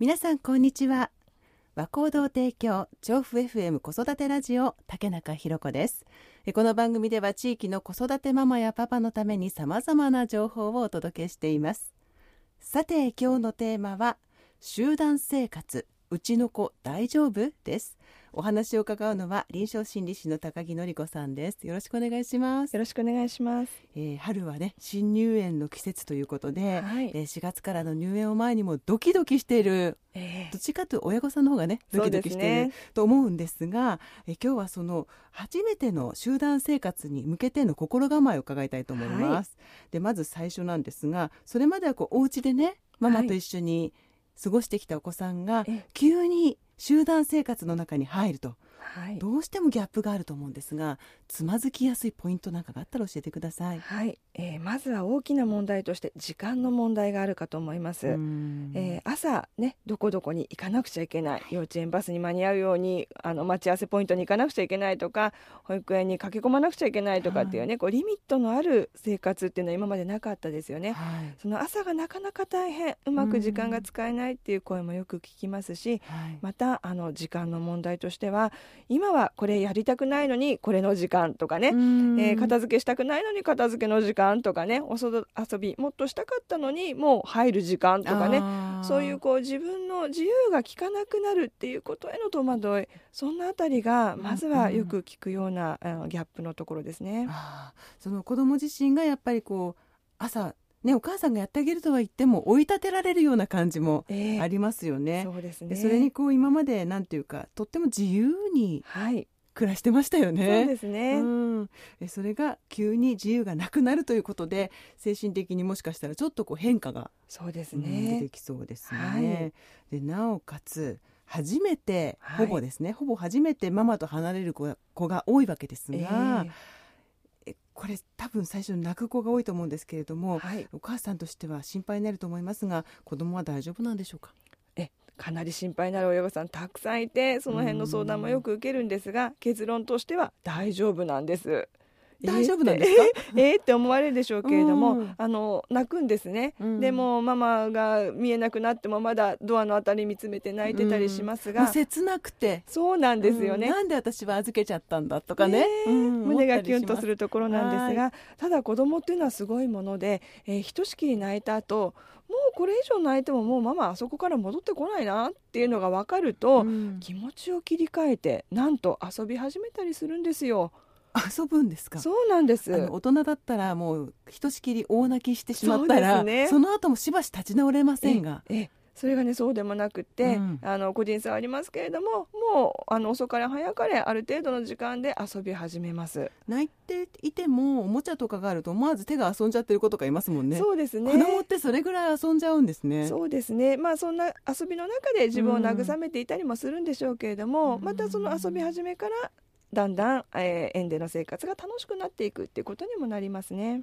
皆さんこんにちは。和光堂提供調布 FM 子育てラジオ竹中ひろ子です。この番組では地域の子育てママやパパのために様々な情報をお届けしています。さて今日のテーマは集団生活うちの子大丈夫です。お話を伺うのは臨床心理士の高木典子さんです。よろしくお願いします。 よろしくお願いします。 春はね新入園の季節ということで、 はい、 4月からの入園を前にもドキドキしている、どっちかというと親御さんの方がねドキドキしていると思うんですが、今日はその初めての集団生活に向けての心構えを伺いたいと思います。でまず最初なんですが、それまではお家でねママと一緒に過ごしてきたお子さんが急に集団生活の中に入ると、どうしてもギャップがあると思うんですが、つまずきやすいポイントなんかがあったら教えてください。 はい、まずは大きな問題として時間の問題があるかと思います。朝ねどこどこに行かなくちゃいけない、幼稚園バスに間に合うように待ち合わせポイントに行かなくちゃいけないとか、保育園に駆け込まなくちゃいけないとかっていうね、リミットのある生活っていうのは今までなかったですよね。その朝がなかなか大変、うまく時間が使えないっていう声もよく聞きますし、また時間の問題としては今はこれやりたくないのにこれの時間とかね、片付けしたくないのに片付けの時間とかね、遊びもっとしたかったのにもう入る時間とかね、そういう自分の自由が利かなくなるっていうことへの戸惑い、そんなあたりがまずはよく聞くようなギャップのところですね。 その子供自身がやっぱり朝ね、お母さんがやってあげるとは言っても追い立てられるような感じもありますよね。 そうですね。 それに今までなんていうかとっても自由に暮らしてましたよね。 そうですね。 それが急に自由がなくなるということで、精神的にもしかしたらちょっと変化がそうですね、 出てきそうですね。でなおかつ初めて、ほぼですね、ほぼ初めてママと離れる子が多いわけですが、これ多分最初泣く子が多いと思うんですけれども、お母さんとしては心配になると思いますが、子供は大丈夫なんでしょうか？ かなり心配になる親御さんたくさんいて、その辺の相談もよく受けるんですが、結論としては大丈夫なんです。 大丈夫なんですか？ って思われるでしょうけれども、泣くんですね。でもママが見えなくなってもまだドアのあたり見つめて泣いてたりしますが、 もう切なくて、 そうなんですよね。 なんで私は預けちゃったんだとかね、 胸がキュンとするところなんですが、ただ子供っていうのはすごいもので、ひとしきり泣いた後、もうこれ以上泣いてももうママあそこから戻ってこないなっていうのが分かると、気持ちを切り替えてなんと遊び始めたりするんですよ。 遊ぶんですか？ そうなんです。 大人だったらもうひとしきり大泣きしてしまったら その後もしばし立ち直れませんが、 それがねそうでもなくて、個人差はありますけれども、もう遅かれ早かれある程度の時間で遊び始めます。 泣いていてもおもちゃとかがあると思わず手が遊んじゃってる子とかいますもんね。 そうですね。 子供ってそれぐらい遊んじゃうんですね。 そうですね。そんな遊びの中で自分を慰めていたりもするんでしょうけれども、またその遊び始めからだんだん、園での生活が楽しくなっていくっていうことにもなりますね。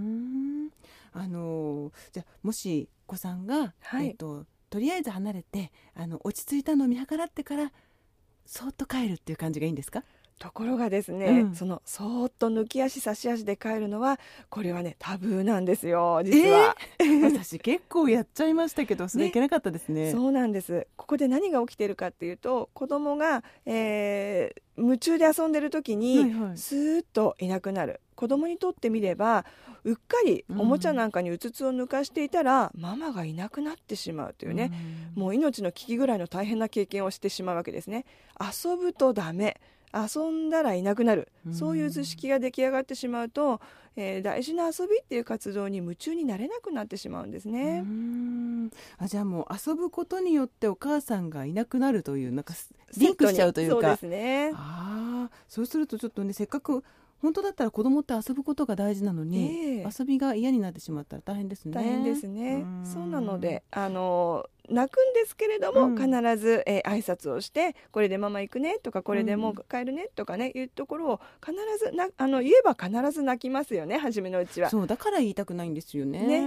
じゃあもし子さんが、とりあえず離れて落ち着いたのを見計らってからそーっと帰るっていう感じがいいんですか？ ところがですね、そのそーっと抜き足差し足で帰るのはこれはねタブーなんですよ、実は。 私結構やっちゃいましたけど、それいけなかったですね。 そうなんです。ここで何が起きているかっていうと、子供が、夢中で遊んでる時に、スーッといなくなる。子供にとってみればうっかりおもちゃなんかにうつつを抜かしていたら、ママがいなくなってしまうというね、もう命の危機ぐらいの大変な経験をしてしまうわけですね。遊ぶとダメ、遊んだらいなくなる、そういう図式が出来上がってしまうと、大事な遊びっていう活動に夢中になれなくなってしまうんですね。 じゃあもう遊ぶことによってお母さんがいなくなるという、なんかリンクしちゃうというか。 そうですね。 そうするとちょっとね、せっかく本当だったら子供って遊ぶことが大事なのに、遊びが嫌になってしまったら大変ですね。 大変ですね。そうなので泣くんですけれども、必ず、挨拶をして、これでママ行くねとか、これでもう帰るねとかね、いうところを必ず言えば必ず泣きますよね、初めのうちは。 そうだから言いたくないんですよね。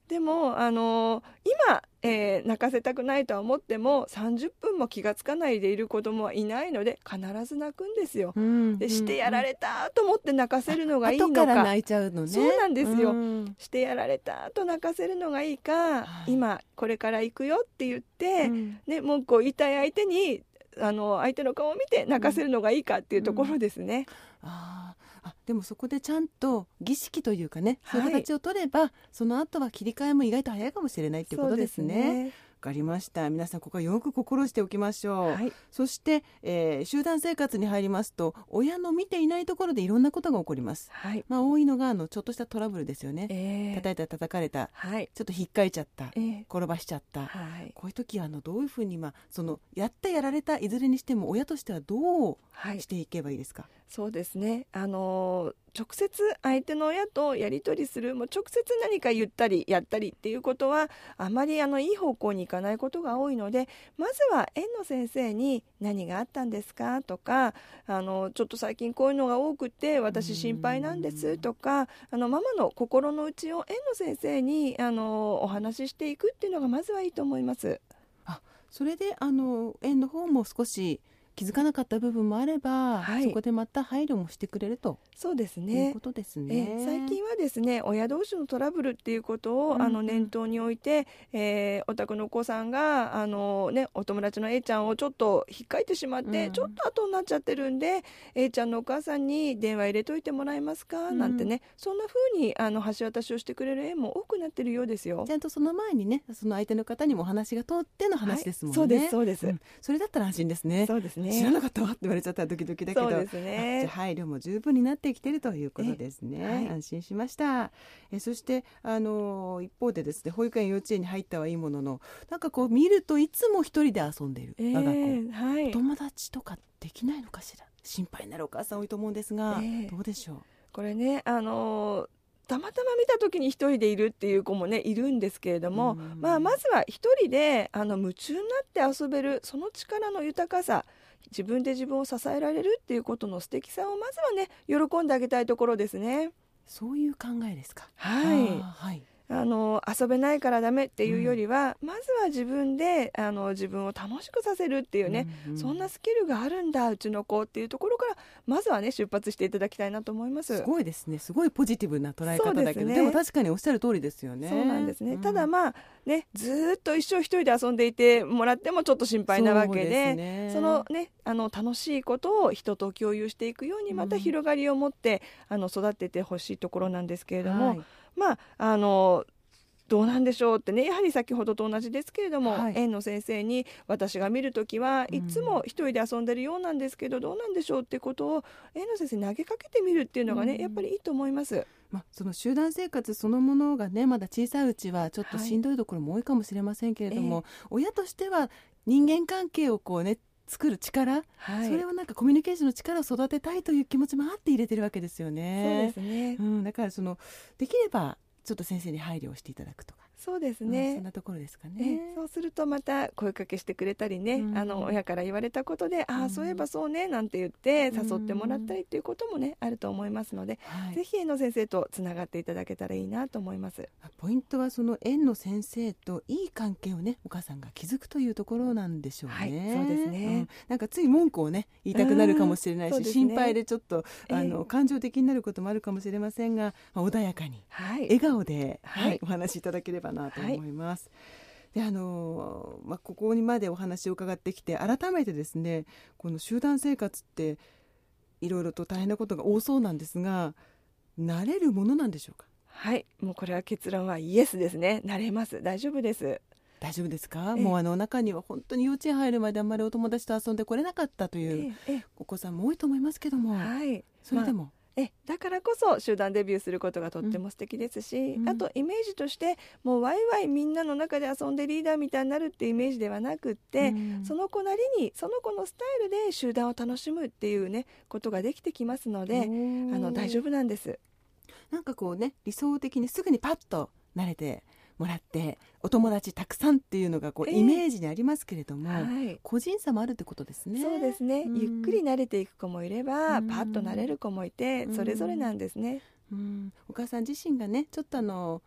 でも今、泣かせたくないとは思っても30分も気がつかないでいる子供はいないので必ず泣くんですよ、でしてやられたと思って泣かせるのがいいのか、 後から泣いちゃうのね。 そうなんですよ、してやられたと泣かせるのがいいか、今これから行くよって言って、ね、文句を言いたい相手に相手の顔を見て泣かせるのがいいかっていうところですね。 でもそこでちゃんと儀式というかね、そういう形を取ればその後は切り替えも意外と早いかもしれないっていうことですね。わかりました。皆さんここはよく心しておきましょう、そして、集団生活に入りますと親の見ていないところでいろんなことが起こります、多いのがちょっとしたトラブルですよね、叩いた叩かれた、ちょっと引っかいちゃった、転ばしちゃった、こういう時はどういうふうに、そのやったやられたいずれにしても親としてはどうしていけばいいですか？ そうですね、直接相手の親とやり取りする、もう直接何か言ったりやったりっていうことはあまりいい方向にいかないことが多いので、まずは園の先生に何があったんですかとか、ちょっと最近こういうのが多くて私心配なんですとか、ママの心の内を園の先生にお話ししていくっていうのがまずはいいと思います。 それで園の方も少し気づかなかった部分もあれば、そこでまた配慮もしてくれると。 そうですね、 いうことですね。 最近はですね、親同士のトラブルっていうことを、念頭に置いて、お宅のお子さんがお友達の A ちゃんをちょっと引っかいてしまって、ちょっと後になっちゃってるんで A ちゃんのお母さんに電話入れといてもらえますか、なんてね、そんな風に橋渡しをしてくれる園も多くなってるようですよ。 ちゃんとその前にね、その相手の方にもお話が通っての話ですもんね。 そうですそうです、 それだったら安心ですね。 そうですね、 知らなかったわって言われちゃったらドキドキだけど、 そうですね、 じゃあ配慮も十分になってきているということですね。安心しました。そして一方でですね、保育園幼稚園に入ったはいいものの、なんかこう見るといつも一人で遊んでいる我が子、お友達とかできないのかしら、心配になるお母さん多いと思うんですが、どうでしょう？ これね、たまたま見た時に一人でいるっていう子もねいるんですけれども、まずは一人で夢中になって遊べるその力の豊かさ、自分で自分を支えられるっていうことの素敵さをまずはね喜んであげたいところですね。 そういう考えですか？ 遊べないからダメっていうよりは、まずは自分で自分を楽しくさせるっていうね、そんなスキルがあるんだうちの子っていうところからまずはね出発していただきたいなと思います。 すごいですね、すごいポジティブな捉え方だけど、でも確かにおっしゃる通りですよね。 そうなんですね、ただずっと一生一人で遊んでいてもらってもちょっと心配なわけで、そのね楽しいことを人と共有していくようにまた広がりを持って育っててほしいところなんですけれども、どうなんでしょうってね、やはり先ほどと同じですけれども、園の先生に私が見るときはいつも一人で遊んでるようなんですけど、どうなんでしょうってことを園の先生に投げかけてみるっていうのがね、やっぱりいいと思います。 その集団生活そのものがねまだ小さいうちはちょっとしんどいところも多いかもしれませんけれども、親としては人間関係をこうね作る力、それをなんかコミュニケーションの力を育てたいという気持ちもあって入れてるわけですよね。 そうですね、 だからできればちょっと先生に配慮をしていただくとか、 そうですね、 そんなところですかね。 そうするとまた声かけしてくれたりね、親から言われたことでそういえばそうねなんて言って誘ってもらったりっていうこともねあると思いますので、ぜひ園の先生とつながっていただけたらいいなと思います。 ポイントはその園の先生といい関係をねお母さんが築くというところなんでしょうね。 そうですね、 なんかつい文句をね言いたくなるかもしれないし、心配でちょっと感情的になることもあるかもしれませんが、穏やかに、笑顔で、お話しいただければなと思います。でここにまでお話を伺ってきて改めてですね、この集団生活っていろいろと大変なことが多そうなんですが、慣れるものなんでしょうか？ もうこれは結論はイエスですね。慣れます。大丈夫です。 大丈夫ですか？もう中には本当に幼稚園入るまであんまりお友達と遊んでこれなかったというお子さんも多いと思いますけども、それでも、 だからこそ集団デビューすることがとっても素敵ですし、あとイメージとしてもうワイワイみんなの中で遊んでリーダーみたいになるっていうイメージではなくって、その子なりにその子のスタイルで集団を楽しむっていうねことができてきますので、大丈夫なんです。 なんかこうね、理想的にすぐにパッと慣れてもらってお友達たくさんっていうのがこうイメージにありますけれども、個人差もあるってことですね。 そうですね、ゆっくり慣れていく子もいれば、パッと慣れる子もいて、それぞれなんですね。 お母さん自身がねちょっと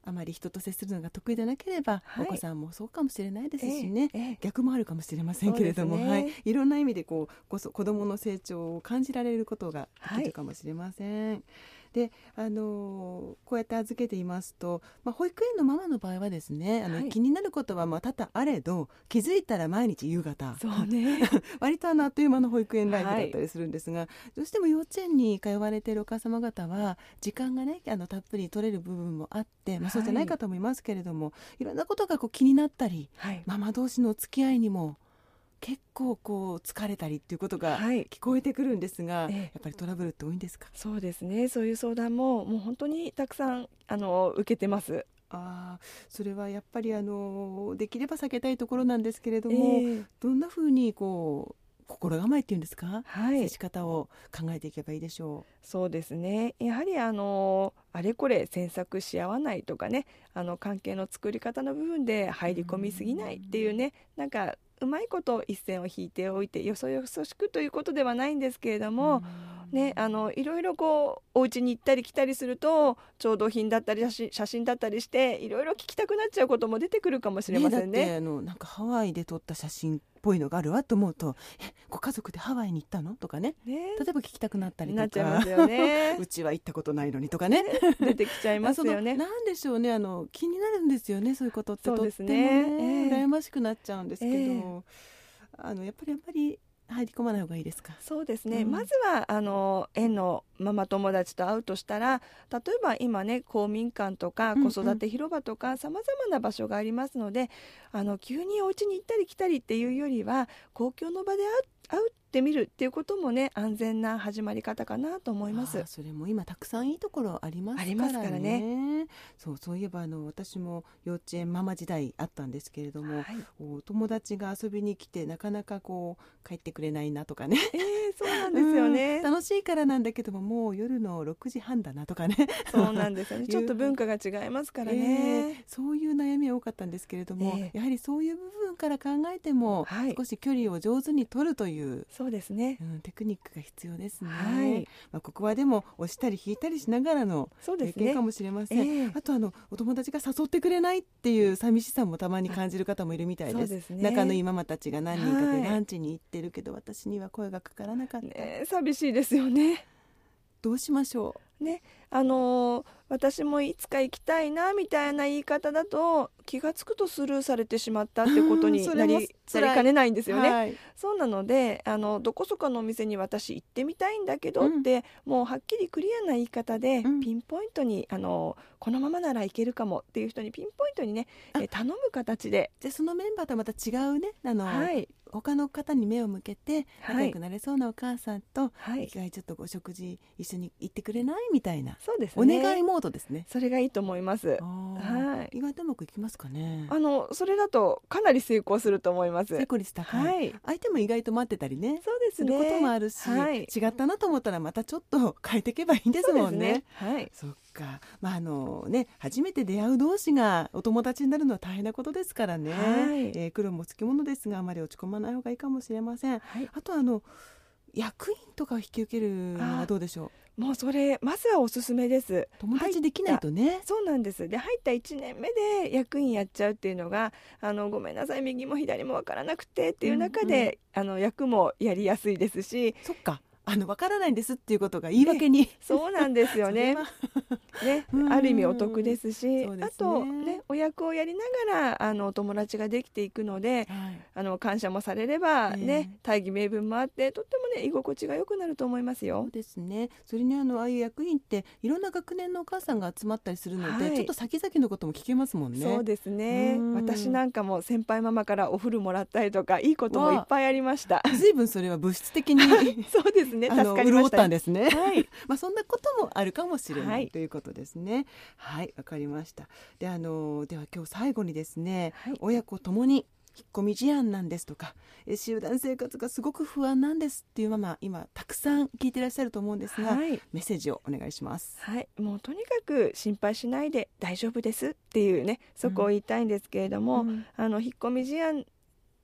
あまり人と接するのが得意でなければ、 はい、 お子さんもそうかもしれないですしね、逆もあるかもしれませんけれども、はい、いろんな意味で子どもの成長を感じられることができるかもしれません。でこうやって預けていますと、保育園のママの場合はですね、気になることは多々あれど、気づいたら毎日夕方、 そうね割とあっという間の保育園ライフだったりするんですが、どうしても幼稚園に通われているお母様方は時間がねたっぷり取れる部分もあって、そうじゃない方もいますけれども、いろんなことが気になったり、ママ同士のお付き合いにも結構疲れたりっていうことが聞こえてくるんですが、やっぱりトラブルって多いんですか？ そうですね、そういう相談ももう本当にたくさん受けてます。 それはやっぱりできれば避けたいところなんですけれども、どんなふうに心構えっていうんですか、接し方を考えていけばいいでしょう？ そうですね、やはりあれこれ詮索し合わないとかね、関係の作り方の部分で入り込みすぎないっていうね、なんかうまいこと一線を引いておいて、よそよそしくということではないんですけれども、ね、いろいろお家に行ったり来たりすると調度品だったり写真だったりしていろいろ聞きたくなっちゃうことも出てくるかもしれませんね。 だってなんかハワイで撮った写真っぽいのがあるわと思うと、ご家族でハワイに行ったのとかね、例えば聞きたくなったりとかなっちゃいますよねうちは行ったことないのにとかね出てきちゃいますよね。 なんでしょうね、気になるんですよね、そういうことって。 そうですね、 とってもね、羨ましくなっちゃうんですけど、やっぱり入り込まない方がいいですか？ そうですね、まずは園のママ友達と会うとしたら、例えば今ね公民館とか子育て広場とかさまざまな場所がありますので、急にお家に行ったり来たりっていうよりは公共の場で会ってみるっていうこともね、安全な始まり方かなと思います。 それも今たくさんいいところありますからね。そういえば私も幼稚園ママ時代あったんですけれども、お友達が遊びに来てなかなか帰ってくれないなとかね、 そうなんですよね、 楽しいからなんだけどももう夜の6時半だなとかねそうなんですよねちょっと文化が違いますからね、 そういう悩みは多かったんですけれども、やはりそういう部分から考えても、少し距離を上手に取るという、 そうですね、 テクニックが必要ですね。ここはでも押したり引いたりしながらの経験かもしれません。あとお友達が誘ってくれないっていう寂しさもたまに感じる方もいるみたいです。仲のいいママたちが何人かでランチに行ってるけど、私には声がかからなかった、 寂しいですよね。 どうしましょうね、私もいつか行きたいなみたいな言い方だと気がつくとスルーされてしまったってことになりかねないんですよね、そうなのでどこそこのお店に私行ってみたいんだけどって、もうはっきりクリアな言い方で、ピンポイントにこのままならいけるかもっていう人にピンポイントにね頼む形で、 じゃあそのメンバーとはまた違うね他の方に目を向けて仲良くなれそうなお母さんと、一回ちょっとお食事一緒に行ってくれないみたいな、 そうですね、 お願いモードですね。 それがいいと思います。 意外とうまくいきますかね。 それだとかなり成功すると思います。 成功率高い、相手も意外と待ってたりね、 そうですね、 することもあるし、違ったなと思ったらまたちょっと変えていけばいいんですもんね。そっか、初めて出会う同士がお友達になるのは大変なことですからね、苦労もつきものですが、あまり落ち込まない方がいいかもしれません。あと役員とかを引き受けるのはどうでしょう？ もうそれまずはおすすめです。 友達できないとね。 そうなんです。で入った1年目で役員やっちゃうっていうのがごめんなさい右も左も分からなくてっていう中で、役もやりやすいですし、 そっか、分からないんですっていうことが言い訳に、 そうなんですよねある意味お得ですし、あとねお役をやりながらお友達ができていくので、感謝もされればね、大義名分もあってとってもね居心地が良くなると思いますよ。 そうですね。それにああいう役員っていろんな学年のお母さんが集まったりするので、ちょっと先々のことも聞けますもんね。 そうですね。私なんかも先輩ママからお古もらったりとかいいこともいっぱいありました。 随分それは物質的にそうですね、助かりました。 潤ったんですね。そんなこともあるかもしれない、ということですね。わかりました。では今日最後にですね、親子ともに引っ込み思案なんですとか、集団生活がすごく不安なんですっていうママ今たくさん聞いていらっしゃると思うんですが、メッセージをお願いします。 もうとにかく心配しないで大丈夫ですっていうね、そこを言いたいんですけれども、引っ込み思案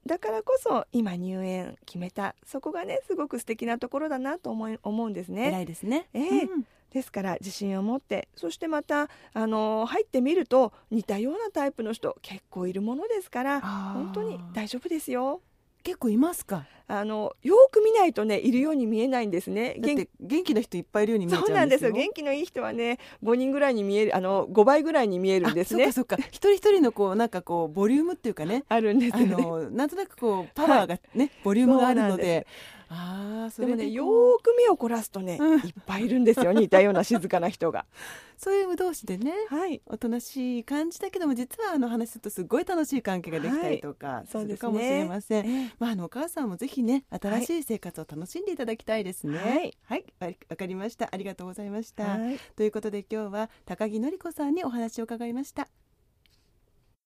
だからこそ今入園決めた、そこがねすごく素敵なところだなと思うんですね。 偉いですね。 ですから自信を持って、そしてまた入ってみると似たようなタイプの人結構いるものですから、本当に大丈夫ですよ。 結構いますか？ よく見ないとねいるように見えないんですね。 だって元気な人いっぱいいるように見えちゃうんですよ。 そうなんですよ。元気のいい人はね5人ぐらいに見える、5倍ぐらいに見えるんですね。 そうか一人一人のなんかボリュームっていうかね、 あるんですよね。 なんとなくパワーがね、ボリュームがあるので。 でもねよく目を凝らすとね、いっぱいいるんですよ似たような静かな人が。 そういう同士でね、おとなしい感じだけども実は話すとすごい楽しい関係ができたりとかするかもしれません。お母さんもぜひね新しい生活を楽しんでいただきたいですね。はい、わかりました。ありがとうございました。ということで今日は高木典子さんにお話を伺いました。